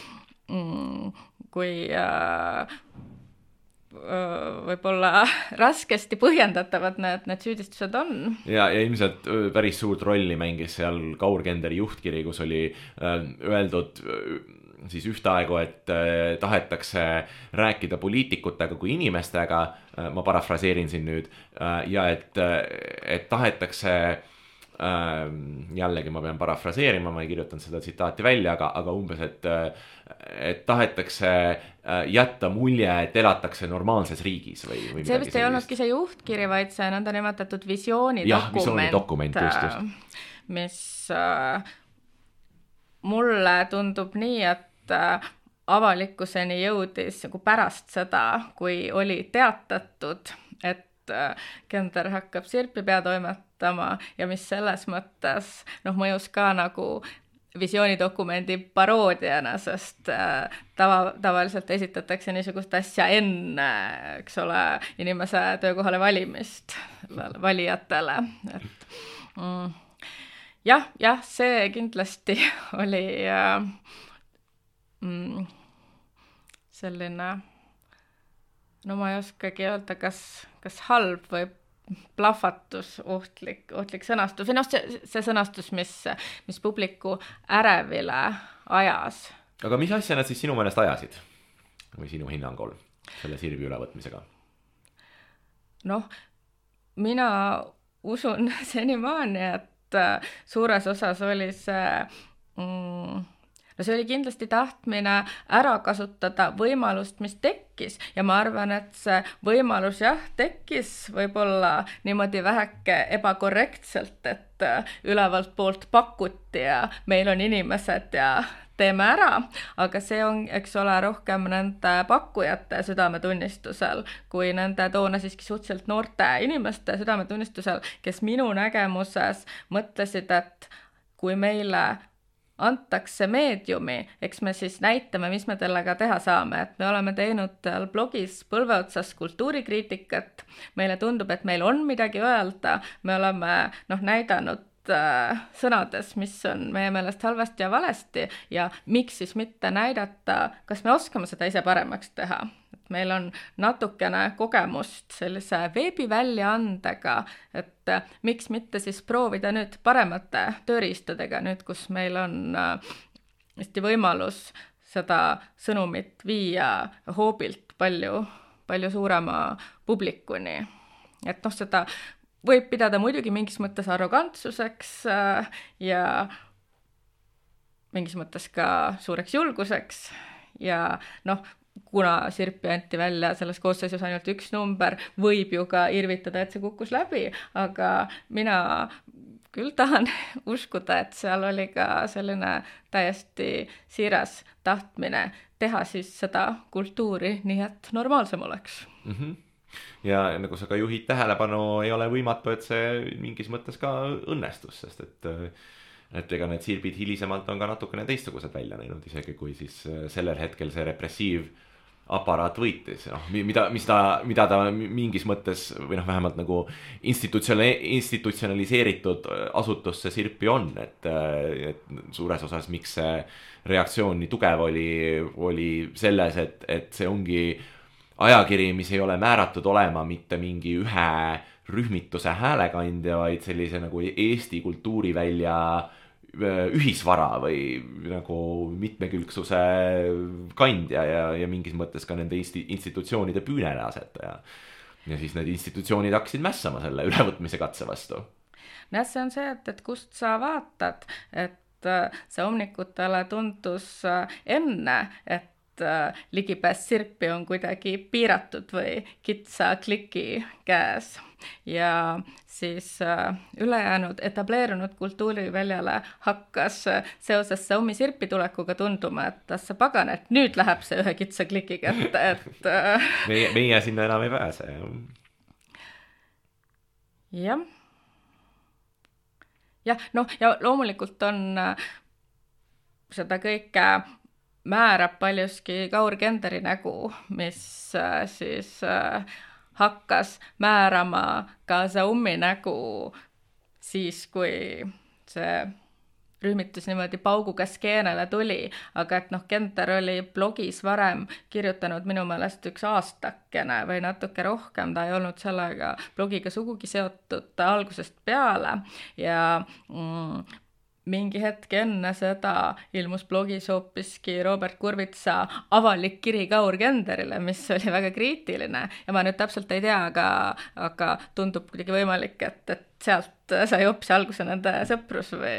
võib-olla raskesti põhjendatavad need süüdistused on. Ja ilmselt päris suurt rolli mängis seal Kaur Kenderi juhtkiri, kus oli öeldud siis ühtaegu, et tahetakse rääkida poliitikutega kui inimestega, ma parafraseerin siin nüüd, ja et tahetakse, jällegi ma pean parafraseerima, ma ei kirjutanud seda tsitaati välja, aga umbes, et tahetakse jätta mulje, et elatakse normaalses riigis või see vist ei olnudki see juhtkiri, vaid see nõnda nimetatud visioonidokument, mis mulle tundub nii, et avalikkuseni jõudis nagu pärast seda, kui oli teatatud, et Kender hakkab Sirpi peatoimetama ja mis selles mõttes mõjus ka nagu visioonidokumendi paroodiana, sest tavaliselt esitatakse niisugust asja enne, eks ole, inimese töökohale valimist valijatele, et jah, see kindlasti oli selline, no ma ei oskagi öelda, kas halb või plahvatus, ohtlik sõnastus, või see sõnastus, mis publiku ärevile ajas. Aga mis asja nad siis sinu meelest ajasid või sinu hinnangul selle Sirbi ülevõtmisega? Noh, mina usun senimaani, et suures osas oli see oli kindlasti tahtmine ära kasutada võimalust, mis tekkis ja ma arvan, et see võimalus tekkis võib-olla niimoodi väheke ebakorrektselt, et ülevalt poolt pakuti ja meil on inimesed ja teeme ära, aga see on, eks ole, rohkem nende pakkujate südametunnistusel kui nende toona siiski suhteliselt noorte inimeste südametunnistusel, kes minu nägemuses mõtlesid, et kui meile antakse meediumi, eks me siis näitame, mis me tellega teha saame, et me oleme teinud tal blogis põlve otsas kultuurikriitikat, meile tundub, et meil on midagi öelda, me oleme näidanud sõnades, mis on meie meelest halvasti ja valesti ja miks siis mitte näidata, kas me oskame seda ise paremaks teha. Et meil on natukene kogemust sellise veebiväljaandega, et miks mitte siis proovida nüüd paremate tööriistadega, nüüd kus meil on hästi võimalus seda sõnumit viia hoobilt palju suurema publikuni. Et seda võib pidada muidugi mingis mõttes arrogantsuseks ja mingis mõttes ka suureks julguseks ja kuna Sirpi anti välja selles koosseisus ainult üks number, võib ju ka irvitada, et see kukkus läbi, aga mina küll tahan uskuda, et seal oli ka selline täiesti siiras tahtmine teha siis seda kultuuri nii, et normaalsem oleks. Ja nagu sa ka juhid tähelepanu, ei ole võimatu, et see mingis mõttes ka õnnestus, sest et ega need Sirbid hilisemalt on ka natukene teistsugused välja näinud, isegi kui siis sellel hetkel see repressiivaparaat võitis, mida ta mingis mõttes või vähemalt nagu institutsionaliseeritud asutus see Sirpi on, et suures osas miks see reaktsioon nii tugev oli selles, et see ongi ajakiri, mis ei ole määratud olema mitte mingi ühe rühmituse häälekandja, vaid sellise nagu Eesti kultuurivälja ühisvara või nagu mitmekülgsuse kandja ja mingis mõttes ka nende institutsioonide püünele asetaja. Ja siis need institutsioonid hakkasid mässama selle ülevõtmise katse vastu. See on see, et kust sa vaatad, et see Omnikutele tundus enne, et ligipääs Sirpi on kuidagi piiratud või kitsa kliki käes ja siis ülejäänud etableerunud kultuuriväljale hakkas seoses Saumi Sirpi tulekuga tunduma, et see pagan, et nüüd läheb see ühe kitsa kliki kätte, et meie sinna enam ei pääse. Jah, ja loomulikult on seda kõike määrab paljuski Kaur Kenderi nägu, mis siis hakkas määrama ka Saumi nägu siis, kui see rühmitus niimoodi pauguga skeenele tuli, aga et Kender oli blogis varem kirjutanud minu meelest üks aastakene või natuke rohkem, ta ei olnud sellega blogiga sugugi seotud algusest peale ja mingi hetk enne seda ilmus blogis hoopiski Robert Kurvitsa avalik kiri Kaur Kenderile, mis oli väga kriitiline ja ma nüüd täpselt ei tea, aga tundub kuidagi võimalik, et sealt sai hoopis alguse nende sõprus või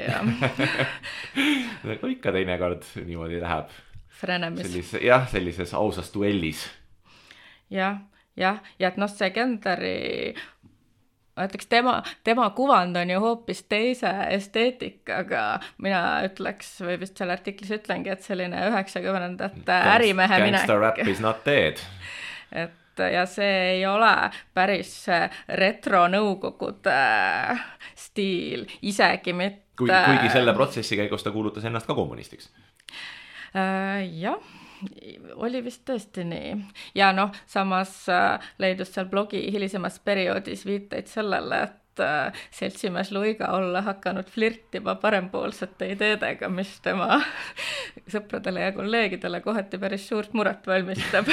nagu ikka teinekord niimoodi läheb. Frenemis. Sellises ausas duellis. Ja et see Kenderi ütleks, tema kuvand on ju hoopis teise esteetikaga, mina ütleks, või vist seal artiklis ütlengi, et selline 90ndate ärimehe minek. Gangster rap is not dead. Ja see ei ole päris retro nõukogude stiil, isegi mitte. Kuigi selle protsessi käigus ta kuulutas ennast ka kommunistiks. Jah. Oli vist tõesti nii. Ja samas leidus seal blogi hilisemas perioodis viiteid sellele, et seltsimees Luiga olla hakanud flirtima parempoolsete ideedega, mis tema sõpradele ja kolleegidele kohati päris suurt muret valmistab.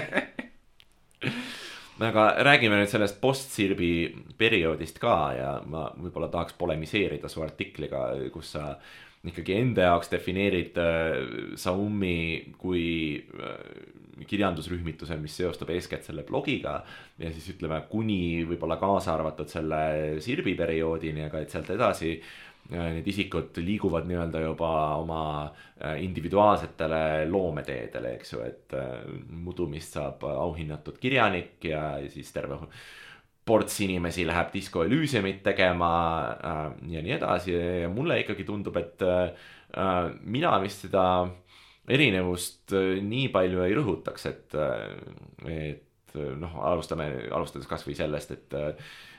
Aga räägime nüüd sellest post-Sirbi perioodist ka ja ma võib-olla tahaks polemiseerida su artikliga, kus sa ikkagi enda jaoks defineerid Saumi kui kirjandusrühmituse, mis seostub eeskätt selle blogiga ja siis ütleme kuni võib-olla kaasa arvatud selle Sirbi perioodini, aga et sealt edasi need isikud liiguvad nii-öelda juba oma individuaalsetele loometeedele, eks ju, et mudumist saab auhinnatud kirjanik ja siis terve ports inimesi läheb Disco Elysiumit tegema ja nii edasi ja mulle ikkagi tundub, et mina vist seda erinevust nii palju ei rõhutaks, et alustades kas või sellest, et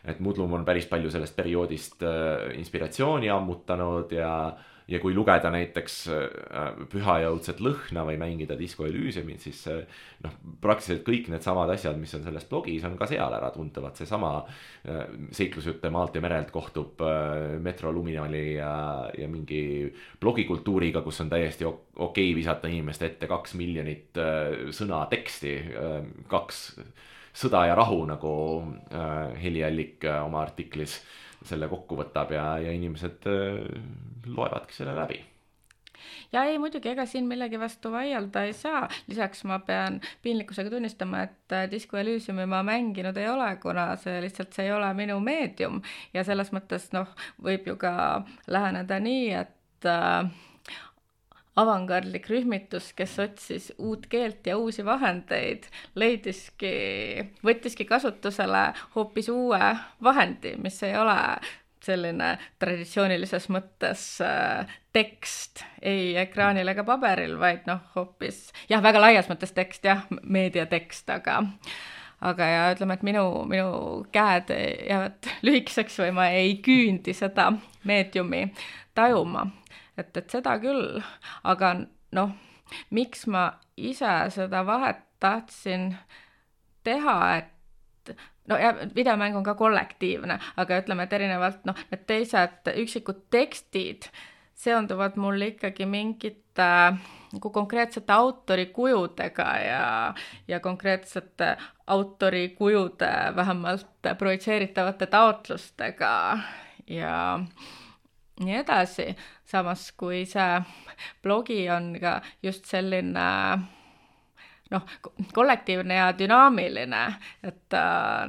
et Mudlum on päris palju sellest perioodist inspiratsiooni ammutanud ja kui lugeda näiteks Püha ja õudset lõhna või mängida Disco Elysiumit, siis noh, praktiliselt kõik need samad asjad, mis on selles blogis, on ka seal ära tuntavad. Seesama seiklusjutte maalt ja merelt kohtub Metro Luminali ja mingi blogikultuuriga, kus on täiesti okei visata inimeste ette 2 miljonit sõna teksti, 2 sõda ja rahu, nagu Heliallik oma artiklis selle kokku võtab ja inimesed loevadki selle läbi. Ja ei, muidugi, ega siin millegi vastu vaielda ei saa. Lisaks ma pean piinlikkusega tunnistama, et Disco Elysiumi ma mänginud ei ole, kuna see ei ole minu meedium. Ja selles mõttes võib ju ka läheneda nii, et avangardlik rühmitus, kes otsis uut keelt ja uusi vahendeid, võttiski kasutusele hoopis uue vahendi, mis ei ole selline traditsioonilises mõttes tekst, ei ekraanil ega paberil, vaid hoopis, väga laias mõttes tekst, meediatekst, aga ja ütleme, et minu käed jäävad lühikeseks või ma ei küündi seda meediumi tajuma. Et seda küll, aga miks ma ise seda vahet tahtsin teha, et videomäng on ka kollektiivne, aga ütleme, et erinevalt need teised üksikud tekstid seonduvad mul ikkagi mingite konkreetsete autorikujudega ja konkreetsete autorikujude vähemalt projitseeritavate taotlustega ja nii edasi, samas kui see blogi on ka just selline kollektiivne ja dünaamiline, et ta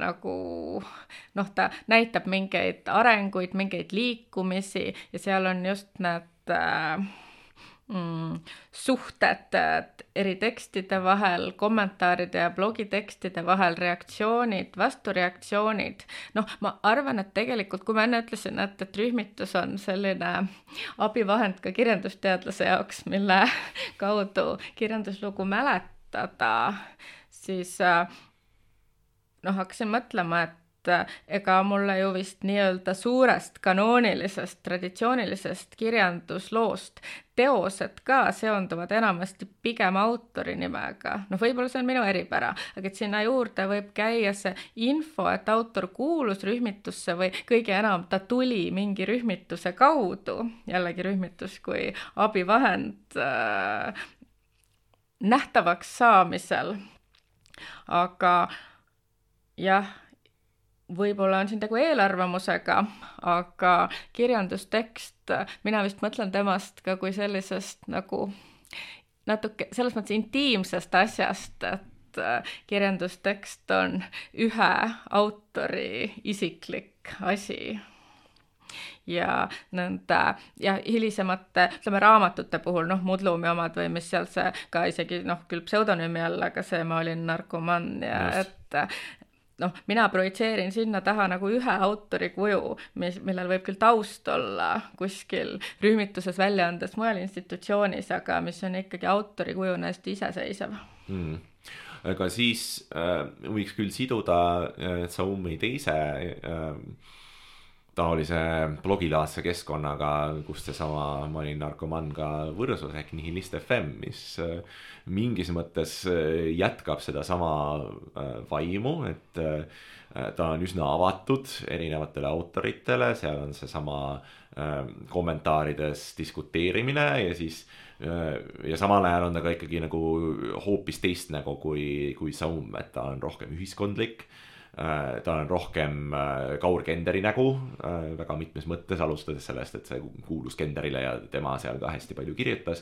ta näitab mingeid arenguid, mingeid liikumisi ja seal on just need suhted eri tekstide vahel, kommentaaride ja blogitekstide vahel, reaktsioonid, vastureaktsioonid. Ma arvan, et tegelikult, kui ma enne ütlesin, et rühmitus on selline abivahend ka kirjandusteadlase jaoks, mille kaudu kirjanduslugu mäletada, siis hakkasin mõtlema, et ega mulle ju vist nii-öelda suurest kanoonilisest, traditsioonilisest kirjandusloost teosed ka seonduvad enamasti pigem autori nimega. Võib-olla see on minu eripära, aga et sinna juurde võib käia see info, et autor kuulus rühmitusse või kõige enam ta tuli mingi rühmituse kaudu, jällegi rühmitus kui abivahend nähtavaks saamisel. Aga jah, võib-olla on siin tegu eelarvamusega, aga kirjandustekst, mina vist mõtlen temast ka kui sellisest natuke selles mõttes intiimsest asjast, et kirjandustekst on ühe autori isiklik asi. Ja hilisemate, raamatute puhul, Mudlumi omad või mis seal see ka isegi, küll pseudonüümi all, aga see Ma olin narkoman ja et mina projitseerin sinna taha ühe autori kuju, millel võib küll taust olla kuskil rühmituses, väljaandes, mujal institutsioonis, aga mis on ikkagi autori kujuna hästi iseseisev. Aga siis võiks küll siduda Zaumi teise taolise blogilaadse keskkonnaga, kus seesama Ma olin narkoman ka võrsus ehk Nihilist FM, mis mingis mõttes jätkab seda sama vaimu, et ta on üsna avatud erinevatele autoritele, seal on seesama kommentaarides diskuteerimine ja samal ajal on ta ka ikkagi hoopis teist kui Zaum, et ta on rohkem ühiskondlik. Ta on rohkem kaurgenderi nägu väga mitmes mõttes, alustades sellest, et see kuulus genderile ja tema seal ka hästi palju kirjutas.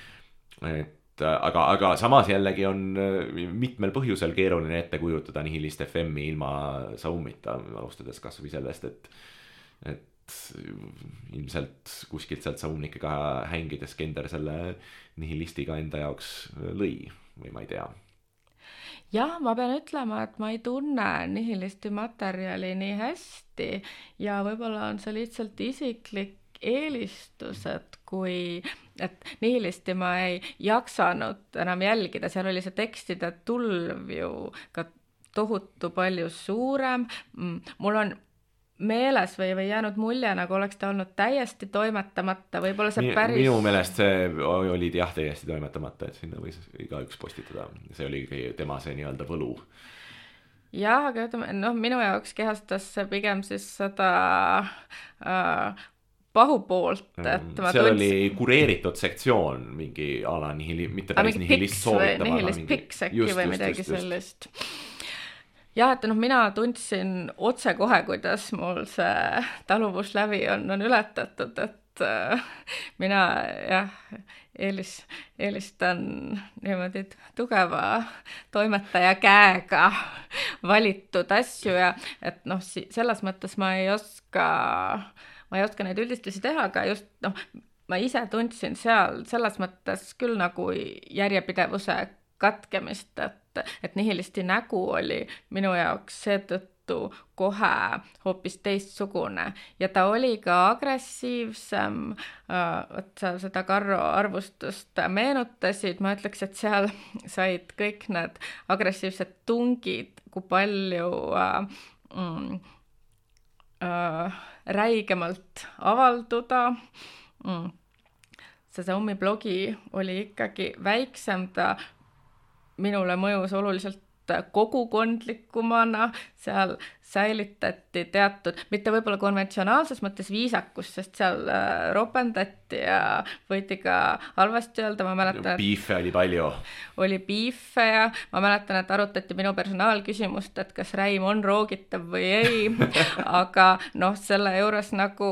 Aga samas jällegi on mitmel põhjusel keeruline ette kujutada Nihilist FM-i ilma Zaumita, alustades kas või sellest, et ilmselt kuskilt sealt Zaumnikega hängides gender selle nihilistiga enda jaoks lõi või ma ei tea. Jah, ma pean ütlema, et ma ei tunne Nihilisti materjali nii hästi ja võib-olla on see lihtsalt isiklik eelistus, et Nihilisti ma ei jaksanud enam jälgida, seal oli see tekstide tulv ju ka tohutu palju suurem. Mul on meeles või jäänud mulje, nagu oleks ta olnud täiesti toimetamata, võib-olla see päris... Minu meelest see oli jah täiesti toimetamata, et sinna võis igaüks postitada. See oli tema see nii-öelda võlu. Jah, aga ütleme, minu jaoks kehastas see pigem siis seda pahupoolt, et seal oli kureeritud sektsioon mingi ala mitte päris nihilist soovitama. Nihilist piks äkki või midagi sellist. Jah, et mina tundsin otse kohe, kuidas mul see taluvuslävi on ületatud, et mina eelistan niimoodi tugeva toimetaja käega valitud asju ja et selles mõttes ma ei oska neid üldistusi teha, aga just ma ise tundsin seal selles mõttes küll nagu järjepidevuse katkemist, et nihilisti nägu oli minu jaoks seetõttu kohe hoopis teistsugune ja ta oli ka agressiivsem, et sa seda Karro arvustust meenutasid, ma ütleks, et seal said kõik need agressiivsed tungid, kui palju räigemalt avalduda. See Saumi blogi oli ikkagi väiksem, ta minule mõjus oluliselt kogukondlikumana, seal säilitati teatud, mitte võib-olla konventsionaalses mõttes viisakus, sest seal ropendati ja võidi ka halvasti öelda, ma mäletan, Biife oli palju. Oli biife ja ma mäletan, et arutati minu personaalküsimust, et kas räim on roogitav või ei, aga selle juures nagu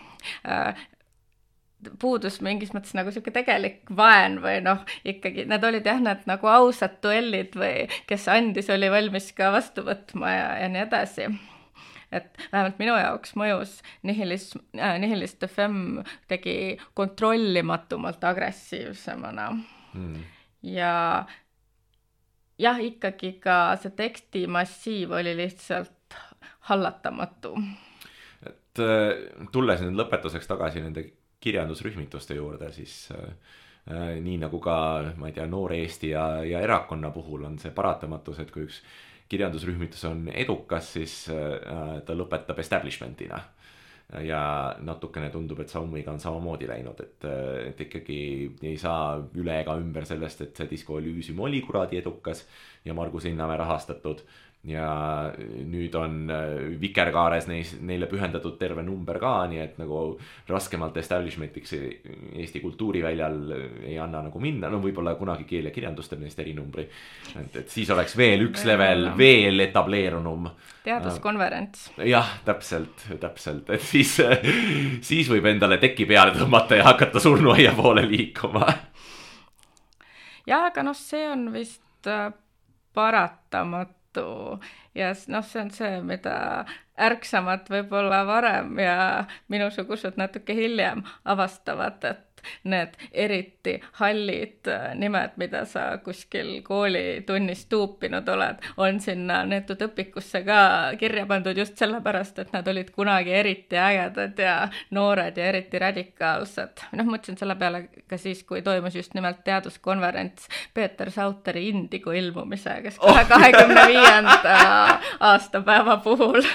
puudus mingis mõttes nagu siuke tegelik vaen või ikkagi need olid need nagu ausad duellid või kes andis, oli valmis ka vastu võtma ja nii edasi. Et vähemalt minu jaoks mõjus Nihilist FM tegi kontrollimatumalt agressiivsemana. Ja jah, ikkagi ka see tekstimassiiv oli lihtsalt hallatamatu. Et tulles nüüd lõpetuseks tagasi nende kirjandusrühmituste juurde, siis nii nagu ka, ma ei tea, Noor Eesti ja erakonna puhul on see paratamatus, et kui üks kirjandusrühmitus on edukas, siis ta lõpetab establishmentina. Ja natukene tundub, et Saumiga on samamoodi läinud, et ikkagi ei saa üle ega ümber sellest, et see Disco Elysium oli kuradi edukas ja Margus Linnamäe rahastatud. Ja nüüd on Vikerkaares neile pühendatud terve number ka, nii et nagu raskemalt establishmentiks Eesti kultuuriväljal ei anna nagu minna, võib-olla kunagi Keel ja kirjandustel neist erinumbri, et siis oleks veel üks level, veel etableerunum. Teaduskonverents. Jah, täpselt, et siis võib endale teki peale tõmmata ja hakata surnuaia poole liikuma. Ja, aga see on vist paratamatu. Ja see on see, mida ärksamad võib-olla varem ja minusugused natuke hiljem avastavad, et need eriti hallid nimed, mida sa kuskil koolitunnis tuupinud oled, on sinna neetud õpikusse ka kirja pandud just sellepärast, et nad olid kunagi eriti ägedad ja noored ja eriti radikaalsed. Mõtlesin selle peale ka siis, kui toimus just nimelt teaduskonverents Peeter Sauteri Indigo ilmumise, kes 25. aastapäeva puhul,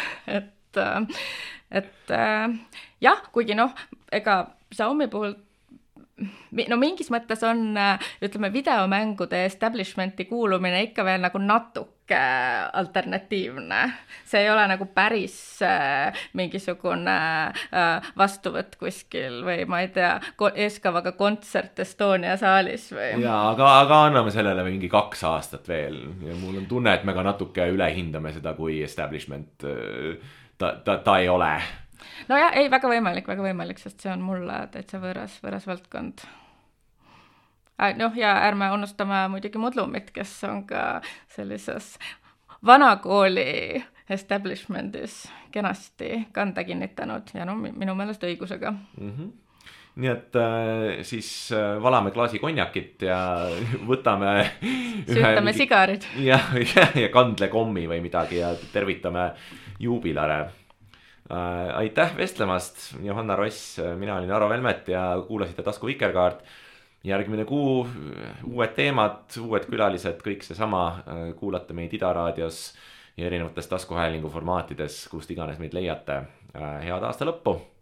et jah, kuigi ega Saumi puhul mingis mõttes on, ütleme, videomängude establishmenti kuulumine ikka veel nagu natuke alternatiivne. See ei ole nagu päris mingisugune vastuvõtt kuskil või ma ei tea, eeskavaga kontsert Estonia saalis või. Jaa, aga anname sellele mingi 2 aastat veel ja mul on tunne, et me ka natuke ülehindame seda, kui establishment ta ei ole. No jah, ei, väga võimalik, sest see on mulle täitsa võõras valdkond. Ja ärme unustame muidugi Mudlumit, kes on ka sellises vanakooli establishmentis kenasti kanda kinnitanud ja minu meelest õigusega. Nii et siis valame klaasi konjakit ja võtame süütame sigarid ja kandle kommi või midagi ja tervitame juubilare. Aitäh vestlemast, Johanna Ross, mina olin Aro Velmet ja kuulasite Tasku Vikerkaart. Järgmine kuu, uued teemad, uued külalised, kõik see sama, kuulate meid Ida Raadios ja erinevates taskuhäälingu formaatides, kust iganes meid leiate. Head aasta lõppu!